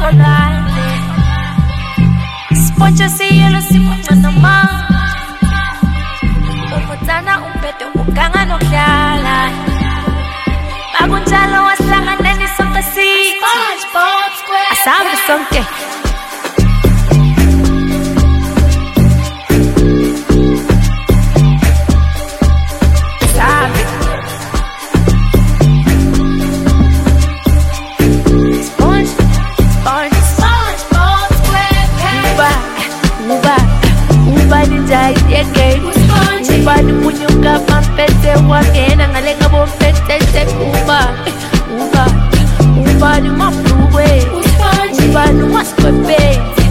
kolwane. Sponge siyelo simunca noma. Umutsana umphethe uganga nokudlala. Bakunjalo wasihlangane sonke sithi SpongeBob Square. Asabe sonke. Ubani punyuka pampete wakena ngalenga bompete ubani mafluwe ubani waspepe